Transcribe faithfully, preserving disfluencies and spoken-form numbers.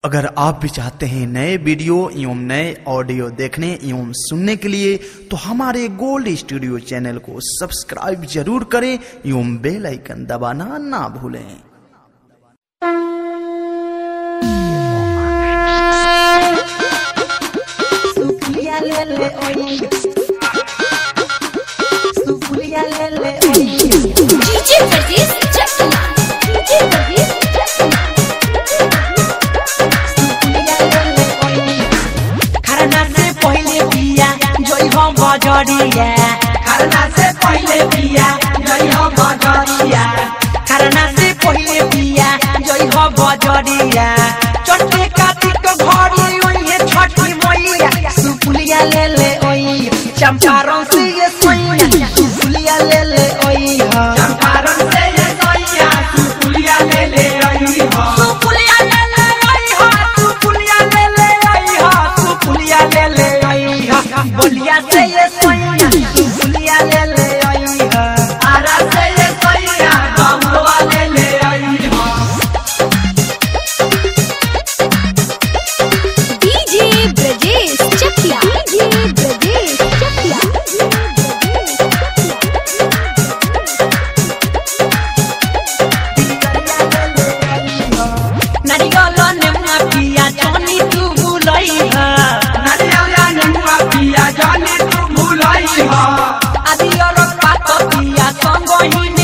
अगर आप भी चाहते हैं नए वीडियो एवं नए ऑडियो देखने एवं सुनने के लिए तो हमारे गोल्ड स्टूडियो चैनल को सब्सक्राइब जरूर करें एवं बेल आइकन दबाना ना भूलें। सुपुलिया ले ले ओए सुपुलिया ले ले ओए डीजे प्रदीप चकिया डीजे प्रदीप बजरिया खरना से पहले पिया जई हो बजरिया खरना से पहले पिया जई हो बजरिया चटके काटी तो घड़ी ओए छठी मैया सुपुलिया ले ले ओए चंपारण से ये सोइया सुपुलिया ले ले ओए चंपारण से ये सोइया सुपुलिया ले ले ओए सुपुलिया ले ले ओए सुपुलिया ले ले ओए सुपुलिया ले ले ओए बोलिया से ये सोइया सुपुलिया ले ले ओए आरा से ये सोइया गमवा ले ले ओए डीजे ब्रजेश चकिया डीजे ब्रजेश चकिया नारियल नेमुआ पिया जानी तू भूलई है नारियल नेमुआ पिया जानी तू भूलई है आदि और पात पिया संग ही